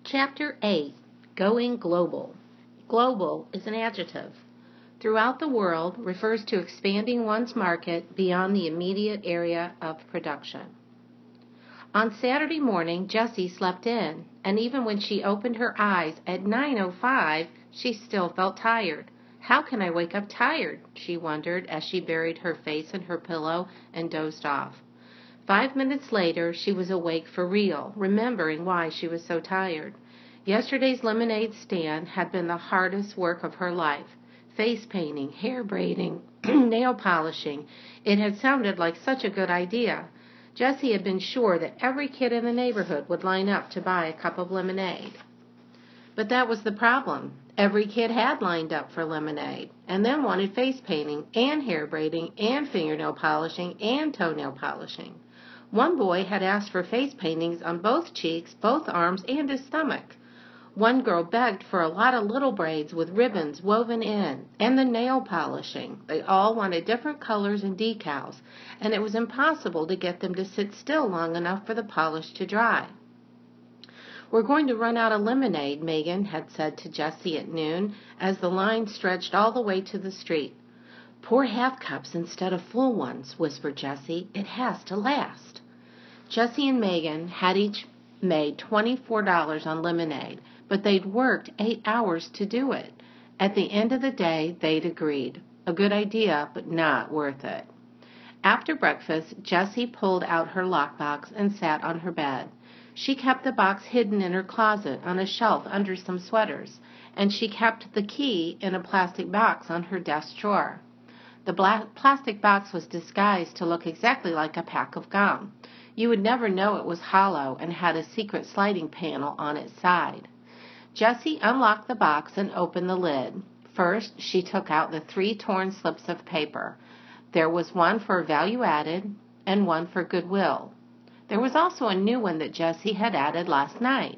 Chapter 8, Going Global. Global is an adjective. Throughout the world refers to expanding one's market beyond the immediate area of production. On Saturday morning, Jessie slept in, and even when she opened her eyes at 9:05, she still felt tired. How can I wake up tired? She wondered as she buried her face in her pillow and dozed off. 5 minutes later, she was awake for real, remembering why she was so tired. Yesterday's lemonade stand had been the hardest work of her life. Face painting, hair braiding, nail polishing. It had sounded like such a good idea. Jessie had been sure that every kid in the neighborhood would line up to buy a cup of lemonade. But that was the problem. Every kid had lined up for lemonade, and then wanted face painting, and hair braiding, and fingernail polishing, and toenail polishing. One boy had asked for face paintings on both cheeks, both arms, and his stomach. One girl begged for a lot of little braids with ribbons woven in, and the nail polishing. They all wanted different colors and decals, and it was impossible to get them to sit still long enough for the polish to dry. "We're going to run out of lemonade," Megan had said to Jessie at noon, as the line stretched all the way to the street. "Pour half cups instead of full ones," whispered Jessie. "It has to last." Jessie and Megan had each made $24 on lemonade, but they'd worked 8 hours to do it. At the end of the day, they'd agreed. A good idea, but not worth it. After breakfast, Jessie pulled out her lockbox and sat on her bed. She kept the box hidden in her closet on a shelf under some sweaters, and she kept the key in a plastic box on her desk drawer. The plastic box was disguised to look exactly like a pack of gum. You would never know it was hollow and had a secret sliding panel on its side. Jessie unlocked the box and opened the lid. First, she took out the 3 torn slips of paper. There was one for value added and one for goodwill. There was also a new one that Jessie had added last night.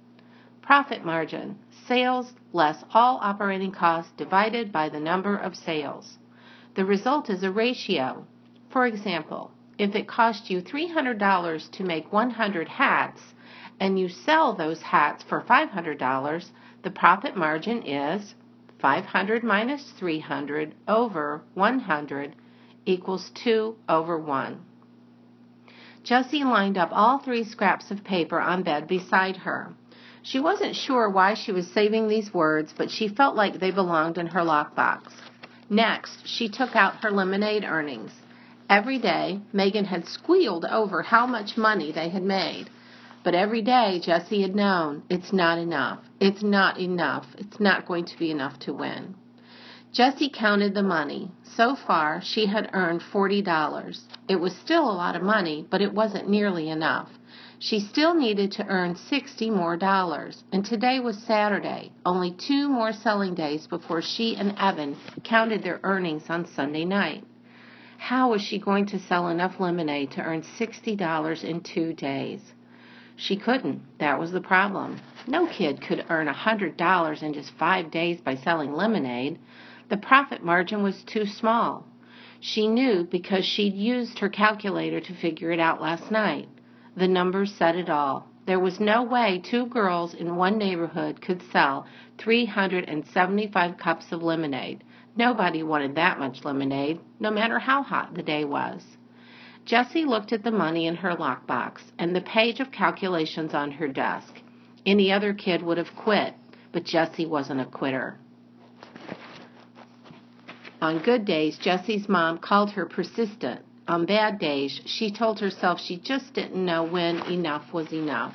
Profit margin, sales less all operating costs divided by the number of sales. The result is a ratio. For example, if it cost you $300 to make 100 hats, and you sell those hats for $500, the profit margin is 500 minus 300 over 100 equals 2 over 1. Jessie lined up all 3 scraps of paper on bed beside her. She wasn't sure why she was saving these words, but she felt like they belonged in her lockbox. Next, she took out her lemonade earnings. Every day, Megan had squealed over how much money they had made. But every day, Jessie had known, it's not enough. It's not enough. It's not going to be enough to win. Jessie counted the money. So far, she had earned $40. It was still a lot of money, but it wasn't nearly enough. She still needed to earn $60 more, and today was Saturday, only 2 more selling days before she and Evan counted their earnings on Sunday night. How was she going to sell enough lemonade to earn $60 in 2 days? She couldn't. That was the problem. No kid could earn $100 in just 5 days by selling lemonade. The profit margin was too small. She knew because she'd used her calculator to figure it out last night. The numbers said it all. There was no way 2 girls in one neighborhood could sell 375 cups of lemonade. Nobody wanted that much lemonade, no matter how hot the day was. Jessie looked at the money in her lockbox and the page of calculations on her desk. Any other kid would have quit, but Jessie wasn't a quitter. On good days, Jessie's mom called her persistent. On bad days, she told herself she just didn't know when enough was enough.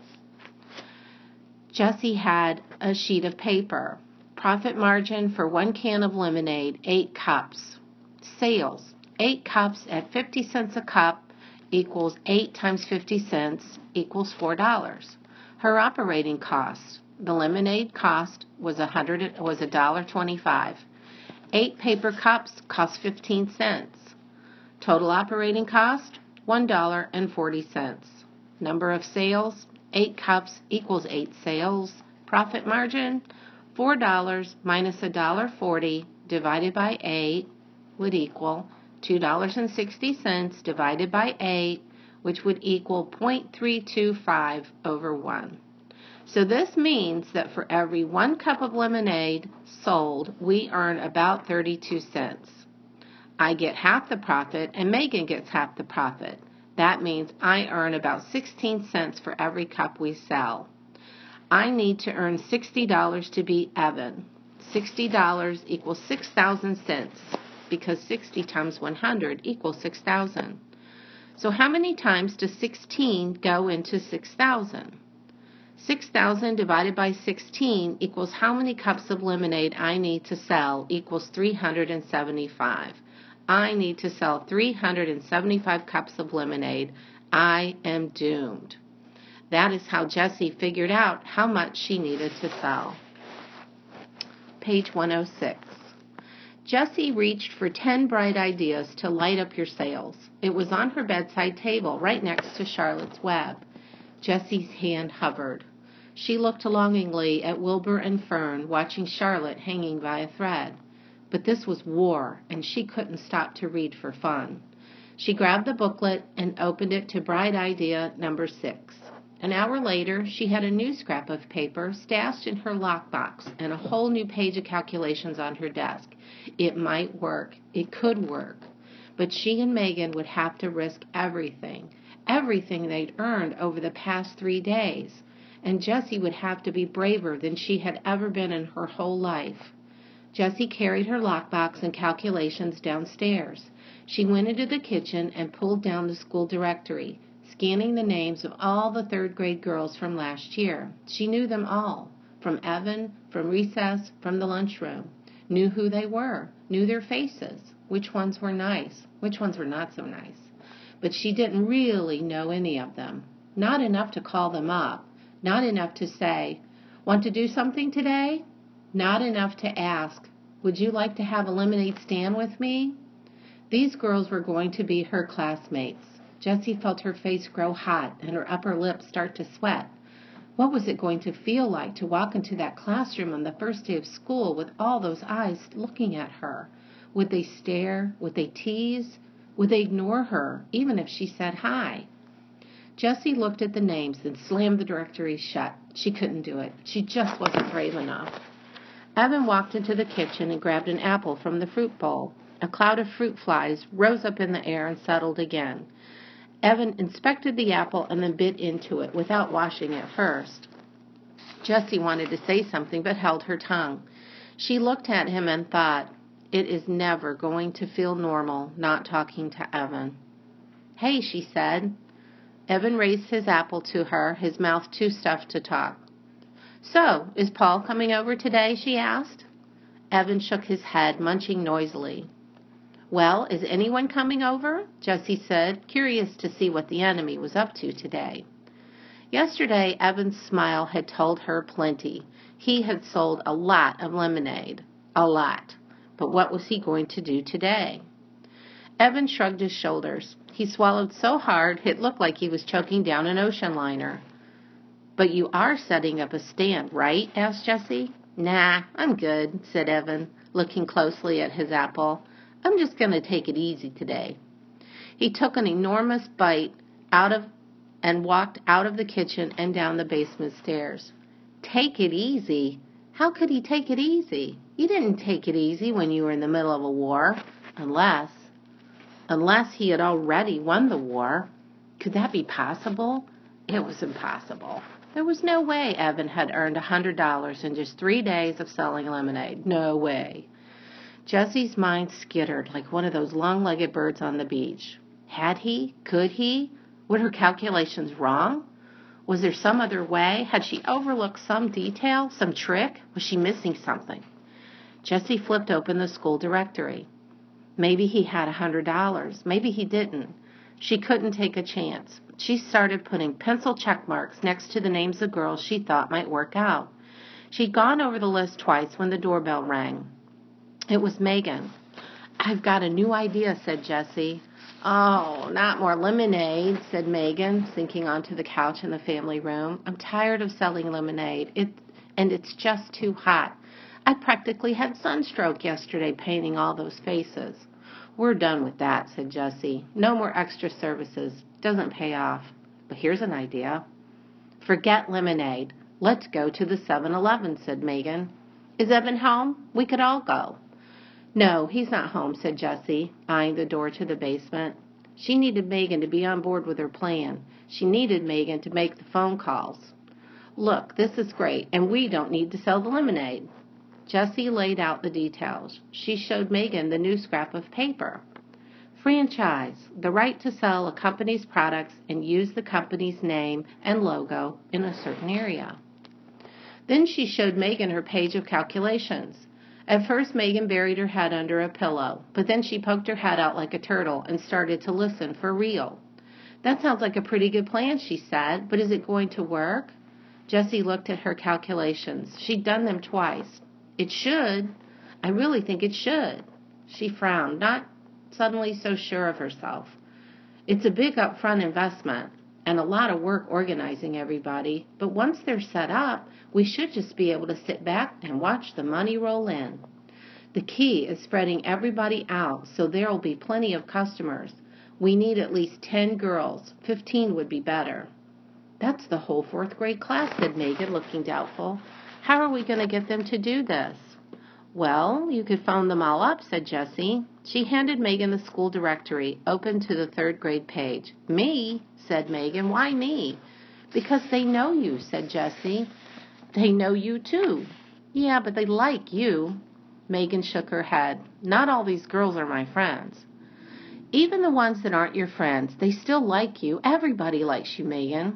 Jessie had a sheet of paper. Profit margin for 1 can of lemonade, 8 cups. Sales, 8 cups at 50 cents a cup equals 8 times 50 cents equals $4. Her operating cost, the lemonade cost was $1.25. 8 paper cups cost 15 cents. Total operating cost, $1.40. Number of sales, 8 cups equals 8 sales. Profit margin, $4 minus $1.40 divided by 8 would equal $2.60 divided by 8, which would equal 0.325 over 1. So this means that for every 1 cup of lemonade sold, we earn about 32 cents. I get half the profit and Megan gets half the profit. That means I earn about 16 cents for every cup we sell. I need to earn $60 to beat Evan. $60 equals 6,000 cents because 60 times 100 equals 6,000. So how many times does 16 go into 6,000? 6,000 divided by 16 equals how many cups of lemonade I need to sell equals 375. I need to sell 375 cups of lemonade. I am doomed. That is how Jessie figured out how much she needed to sell. Page 106. Jessie reached for 10 bright ideas to light up your sales. It was on her bedside table, right next to Charlotte's Web. Jessie's hand hovered. She looked longingly at Wilbur and Fern, watching Charlotte hanging by a thread. But this was war, and she couldn't stop to read for fun. She grabbed the booklet and opened it to bright idea number 6. An hour later, she had a new scrap of paper stashed in her lockbox and a whole new page of calculations on her desk. It might work. It could work. But she and Megan would have to risk everything they'd earned over the past 3 days. And Jessie would have to be braver than she had ever been in her whole life. Jessie carried her lockbox and calculations downstairs. She went into the kitchen and pulled down the school directory, scanning the names of all the third-grade girls from last year. She knew them all, from Evan, from recess, from the lunchroom. Knew who they were, knew their faces, which ones were nice, which ones were not so nice. But she didn't really know any of them. Not enough to call them up. Not enough to say, "Want to do something today?" Not enough to ask, "Would you like to have a lemonade stand with me?" These girls were going to be her classmates. Jessie felt her face grow hot and her upper lip start to sweat. What was it going to feel like to walk into that classroom on the first day of school with all those eyes looking at her? Would they stare? Would they tease? Would they ignore her, even if she said hi? Jessie looked at the names and slammed the directory shut. She couldn't do it. She just wasn't brave enough. Evan walked into the kitchen and grabbed an apple from the fruit bowl. A cloud of fruit flies rose up in the air and settled again. Evan inspected the apple and then bit into it without washing it first. Jessie wanted to say something but held her tongue. She looked at him and thought, "It is never going to feel normal not talking to Evan." "Hey," she said. Evan raised his apple to her, his mouth too stuffed to talk. "So, is Paul coming over today?" she asked. Evan shook his head, munching noisily. "Well, is anyone coming over?" Jessie said, curious to see what the enemy was up to today. Yesterday, Evan's smile had told her plenty. He had sold a lot of lemonade. A lot. But what was he going to do today? Evan shrugged his shoulders. He swallowed so hard it looked like he was choking down an ocean liner. "But you are setting up a stand, right?" asked Jessie. "Nah, I'm good," said Evan, looking closely at his apple. "I'm just going to take it easy today." He took an enormous bite and walked out of the kitchen and down the basement stairs. Take it easy? How could he take it easy? You didn't take it easy when you were in the middle of a war, unless he had already won the war. Could that be possible? It was impossible. There was no way Evan had earned $100 in just 3 days of selling lemonade. No way. Jessie's mind skittered like one of those long-legged birds on the beach. Had he? Could he? Were her calculations wrong? Was there some other way? Had she overlooked some detail, some trick? Was she missing something? Jessie flipped open the school directory. Maybe he had $100. Maybe he didn't. She couldn't take a chance. She started putting pencil check marks next to the names of girls she thought might work out. She'd gone over the list twice when the doorbell rang. It was Megan. "I've got a new idea," said Jessie. "Oh, not more lemonade," said Megan, sinking onto the couch in the family room. "I'm tired of selling lemonade, and it's just too hot. I practically had sunstroke yesterday painting all those faces." "We're done with that," said Jessie. "No more extra services. Doesn't pay off. But here's an idea. Forget lemonade. "Let's go to the 7-Eleven," said Megan. "Is Evan home? We could all go." "No, he's not home," said Jessie, eyeing the door to the basement. She needed Megan to be on board with her plan. She needed Megan to make the phone calls. "Look, this is great, and we don't need to sell the lemonade." Jessie laid out the details. She showed Megan the new scrap of paper. Franchise, the right to sell a company's products and use the company's name and logo in a certain area. Then she showed Megan her page of calculations. At first, Megan buried her head under a pillow, but then she poked her head out like a turtle and started to listen for real. "That sounds like a pretty good plan," she said, "but is it going to work?" Jessie looked at her calculations. She'd done them twice. "It should. I really think it should." She frowned, not suddenly so sure of herself. "It's a big upfront investment and a lot of work organizing everybody, but once they're set up, we should just be able to sit back and watch the money roll in. The key is spreading everybody out so there'll be plenty of customers. We need at least 10 girls. 15 would be better." "That's the whole 4th grade class," said Megan, looking doubtful. "How are we going to get them to do this?" "Well, you could phone them all up," said Jessie. She handed Megan the school directory, open to the 3rd grade page. "Me?" said Megan. "Why me?" "Because they know you," said Jessie. "They know you, too." "Yeah, but they like you." Megan shook her head. "Not all these girls are my friends." "Even the ones that aren't your friends, they still like you. Everybody likes you, Megan."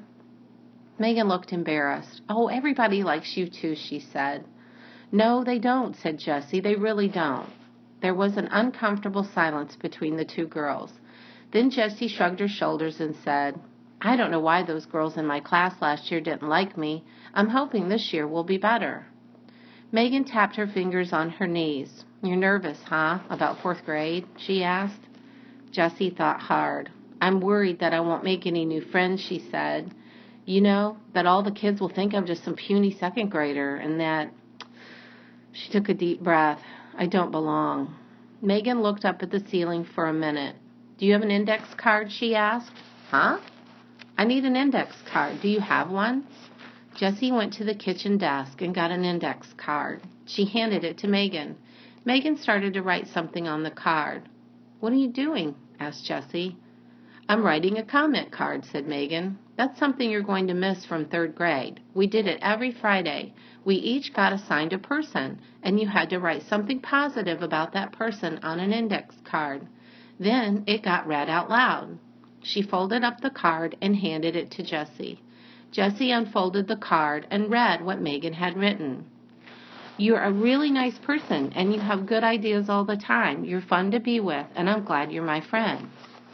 Megan looked embarrassed. "Oh, everybody likes you, too," she said. "No, they don't," said Jessie. "They really don't." There was an uncomfortable silence between the two girls. Then Jessie shrugged her shoulders and said, "I don't know why those girls in my class last year didn't like me. I'm hoping this year will be better." Megan tapped her fingers on her knees. "You're nervous, huh, about 4th grade?" she asked. Jessie thought hard. "I'm worried that I won't make any new friends," she said. "You know, that all the kids will think I'm just some puny 2nd grader and that—" She took a deep breath. "I don't belong." Megan looked up at the ceiling for a minute. "Do you have an index card?" she asked. "Huh?" "I need an index card. Do you have one?" Jessie went to the kitchen desk and got an index card. She handed it to Megan. Megan started to write something on the card. "What are you doing?" asked Jessie. "I'm writing a comment card," said Megan. "That's something you're going to miss from 3rd grade. We did it every Friday. We each got assigned a person, and you had to write something positive about that person on an index card. Then it got read out loud." She folded up the card and handed it to Jessie. Jessie unfolded the card and read what Megan had written. "You're a really nice person, and you have good ideas all the time. You're fun to be with, and I'm glad you're my friend."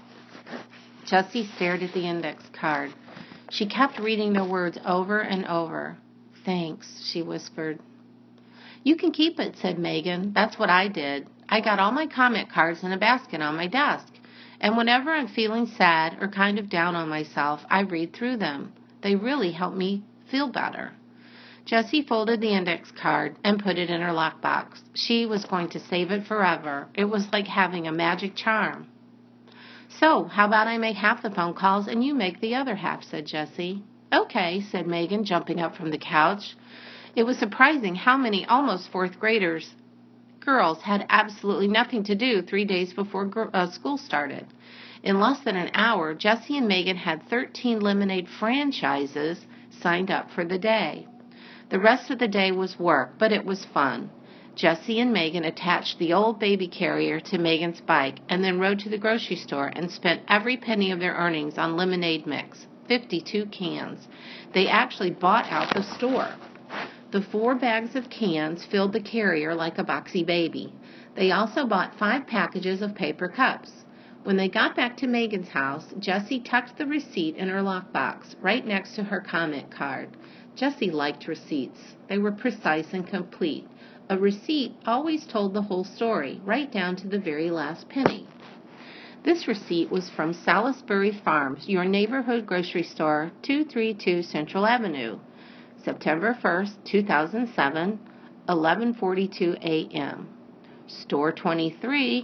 Jessie stared at the index card. She kept reading the words over and over. "Thanks," she whispered. "You can keep it," said Megan. "That's what I did. I got all my comment cards in a basket on my desk, and whenever I'm feeling sad or kind of down on myself, I read through them. They really help me feel better." Jessie folded the index card and put it in her lockbox. She was going to save it forever. It was like having a magic charm. "So, how about I make half the phone calls and you make the other half," said Jessie. "Okay," said Megan, jumping up from the couch. It was surprising how many almost 4th girls had absolutely nothing to do 3 days before school started. In less than an hour, Jessie and Megan had 13 lemonade franchises signed up for the day. The rest of the day was work, but it was fun. Jessie and Megan attached the old baby carrier to Megan's bike and then rode to the grocery store and spent every penny of their earnings on lemonade mix, 52 cans. They actually bought out the store. The 4 bags of cans filled the carrier like a boxy baby. They also bought 5 packages of paper cups. When they got back to Megan's house, Jessie tucked the receipt in her lockbox, right next to her comment card. Jessie liked receipts. They were precise and complete. A receipt always told the whole story, right down to the very last penny. This receipt was from Salisbury Farms, your neighborhood grocery store, 232 Central Avenue, September 1st, 2007, 11:42 a.m. Store 23,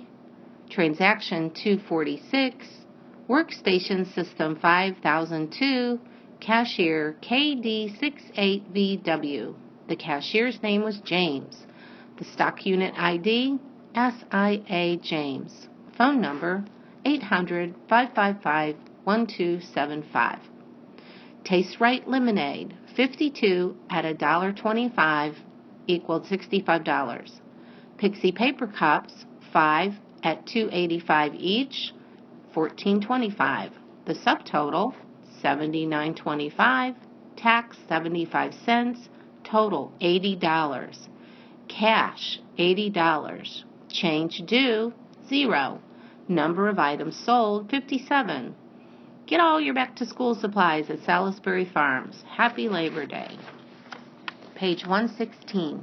transaction 246, workstation system 5002, cashier KD68VW. The cashier's name was James. The stock unit ID, SIA James. Phone number, 800-555-1275. Taste Right Lemonade, 52 at $1.25 equaled $65. Pixie Paper Cups, 5 at $2.85 each, $14.25. The subtotal, $79.25, tax 75 cents, total $80. Cash, $80. Change due, 0. Number of items sold, 57. Get all your back-to-school supplies at Salisbury Farms. Happy Labor Day. Page 116.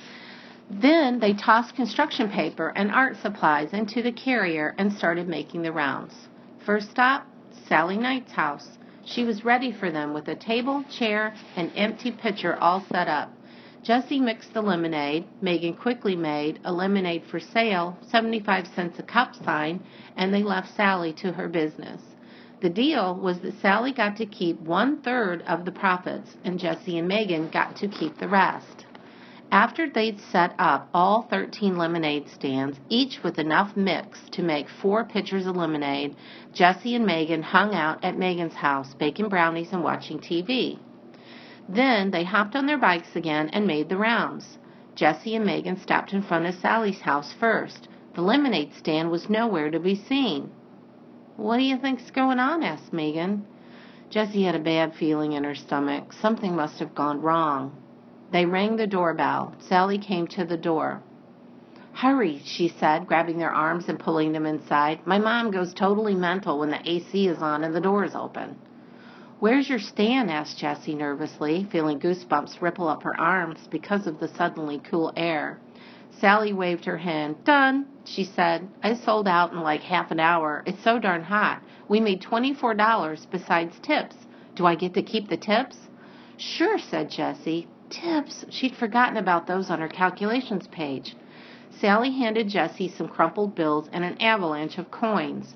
Then they tossed construction paper and art supplies into the carrier and started making the rounds. First stop, Sally Knight's house. She was ready for them with a table, chair, and empty pitcher all set up. Jessie mixed the lemonade. Megan quickly made a lemonade for sale, 75 cents a cup sign, and they left Sally to her business. The deal was that Sally got to keep 1/3 of the profits, and Jessie and Megan got to keep the rest. After they'd set up all 13 lemonade stands, each with enough mix to make 4 pitchers of lemonade, Jessie and Megan hung out at Megan's house, baking brownies and watching TV. Then they hopped on their bikes again and made the rounds. Jessie and Megan stopped in front of Sally's house first. The lemonade stand was nowhere to be seen. "What do you think's going on?" asked Megan. Jessie had a bad feeling in her stomach. Something must have gone wrong. They rang the doorbell. Sally came to the door. "Hurry," she said, grabbing their arms and pulling them inside. "My mom goes totally mental when the AC is on and the door is open." "Where's your stand?" asked Jessie nervously, feeling goosebumps ripple up her arms because of the suddenly cool air. Sally waved her hand. "Done," she said. "I sold out in like half an hour. It's so darn hot. We made $24 besides tips. Do I get to keep the tips?" "Sure," said Jessie. Tips! She'd forgotten about those on her calculations page. Sally handed Jessie some crumpled bills and an avalanche of coins.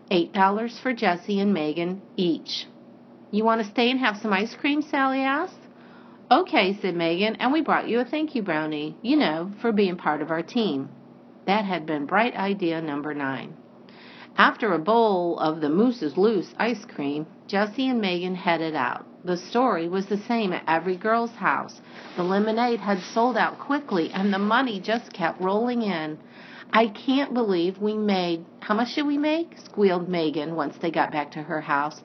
$8 for Jessie and Megan each. "You want to stay and have some ice cream?" Sally asked. "Okay," said Megan, "and we brought you a thank you brownie, for being part of our team." That had been bright idea number 9. After a bowl of the Moose's Loose ice cream, Jessie and Megan headed out. The story was the same at every girl's house. The lemonade had sold out quickly, and the money just kept rolling in. "I can't believe we made—" "How much did we make?" squealed Megan once they got back to her house.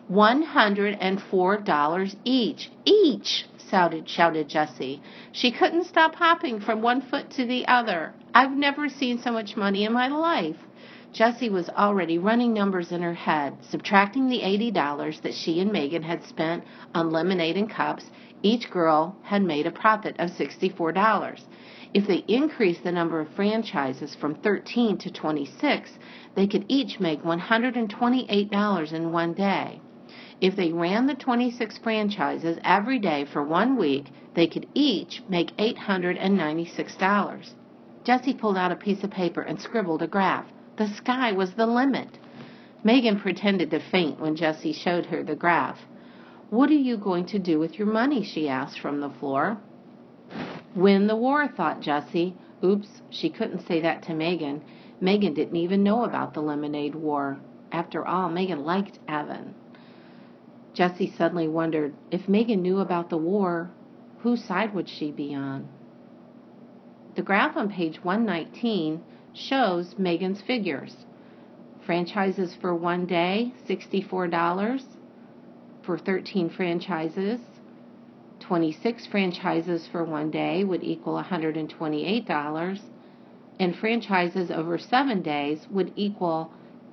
$104 each. "Each!" shouted Jessie. She couldn't stop hopping from one foot to the other. "I've never seen so much money in my life." Jessie was already running numbers in her head. Subtracting the $80 that she and Megan had spent on lemonade and cups, each girl had made a profit of $64. If they increased the number of franchises from 13 to 26, they could each make $128 in one day. If they ran the 26 franchises every day for 1 week, they could each make $896. Jessie pulled out a piece of paper and scribbled a graph. The sky was the limit. Megan pretended to faint when Jessie showed her the graph. "What are you going to do with your money?" she asked from the floor. "Win the war," thought Jessie. Oops, she couldn't say that to Megan. Megan didn't even know about the lemonade war. After all, Megan liked Evan. Jessie suddenly wondered, if Megan knew about the war, whose side would she be on? The graph on page 119 shows Megan's figures. Franchises for 1 day, $64 for 13 franchises. 26 franchises for 1 day would equal $128, and franchises over 7 days would equal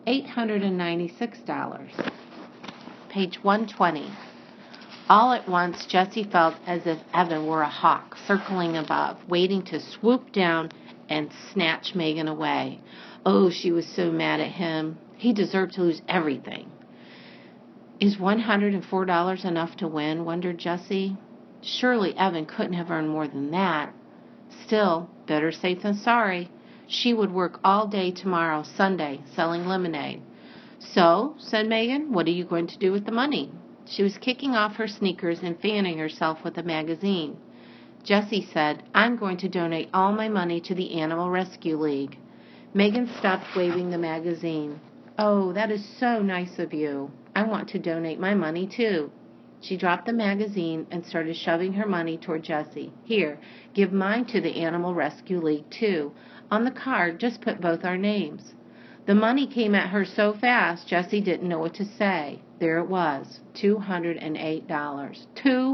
$896. Page 120. All at once, Jessie felt as if Evan were a hawk circling above, waiting to swoop down and snatch Megan away. Oh, she was so mad at him. He deserved to lose everything. Is $104 enough to win? Wondered Jessie. Surely Evan couldn't have earned more than that. Still, better safe than sorry. She would work all day tomorrow, Sunday, selling lemonade. "So," said Megan, "what are you going to do with the money?" She was kicking off her sneakers and fanning herself with a magazine. Jessie said, "I'm going to donate all my money to the Animal Rescue League." Megan stopped waving the magazine. "Oh, that is so nice of you. I want to donate my money, too." She dropped the magazine and started shoving her money toward Jessie. "Here, give mine to the Animal Rescue League, too. On the card, just put both our names." The money came at her so fast, Jessie didn't know what to say. There it was, $208.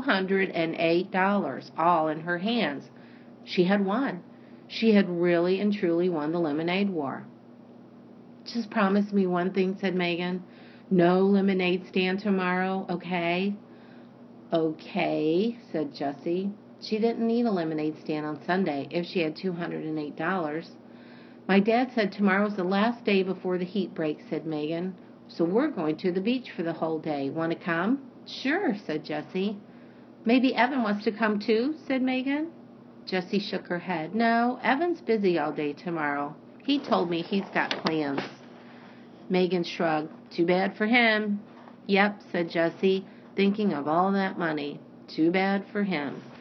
$208, all in her hands. She had won. She had really and truly won the lemonade war. "Just promise me one thing," said Megan. "No lemonade stand tomorrow, okay?" "Okay," said Jessie. She didn't need a lemonade stand on Sunday if she had $208. "My dad said tomorrow's the last day before the heat breaks," said Megan. "So we're going to the beach for the whole day. Want to come?" "Sure," said Jessie. "Maybe Evan wants to come too," said Megan. Jessie shook her head. "No, Evan's busy all day tomorrow. He told me he's got plans." Megan shrugged. "Too bad for him." "Yep," said Jessie, thinking of all that money. "Too bad for him."